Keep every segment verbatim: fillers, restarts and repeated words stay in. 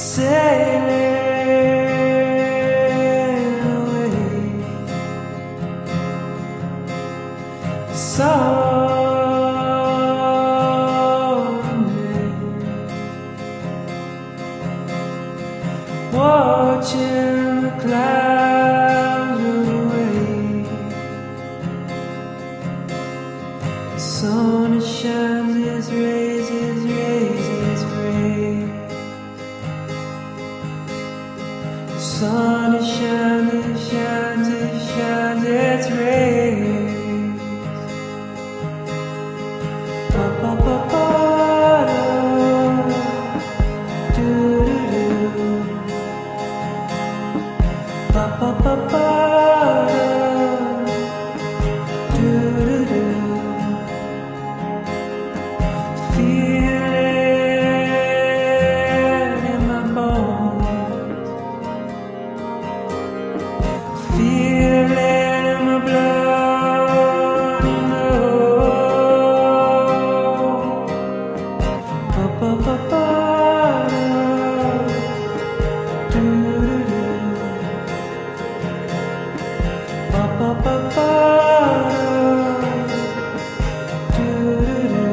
Watching the clouds away, the sun it shines its rays, its rays, its rays. The sun it shines, it shines, it shines its rays. Ba ba ba ba da, do do do. Ba ba ba ba do do do. Feel it in my bones. Feel it in my blood. You know. Ba ba ba ba do do do. Ba ba ba ba do do do.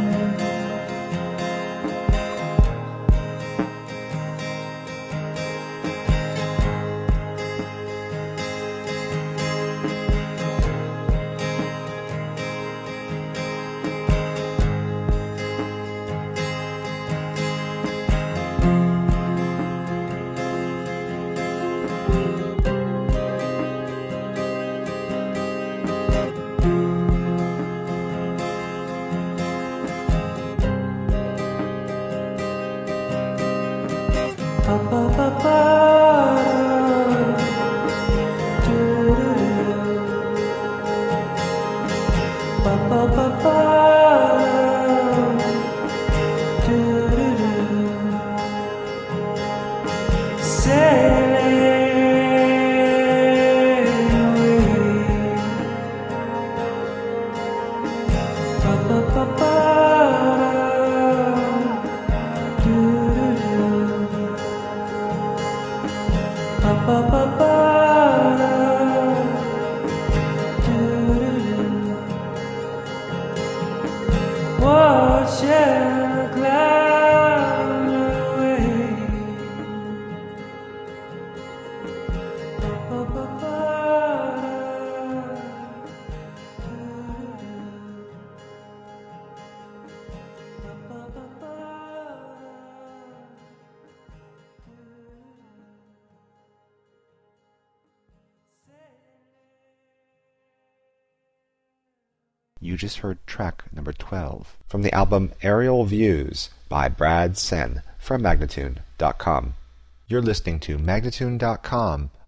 Ba ba ba ba do do do. Ba ba ba ba do do do. Sailing away. Ba ba ba ba do do do. Ba ba ba ba do do do. Watching the clouds away. Ba ba ba ba do do do. Ba ba ba ba. You just heard track number twelve from the album Aerial Views by Brad Sen from Magnatune dot com. You're listening to Magnatune dot com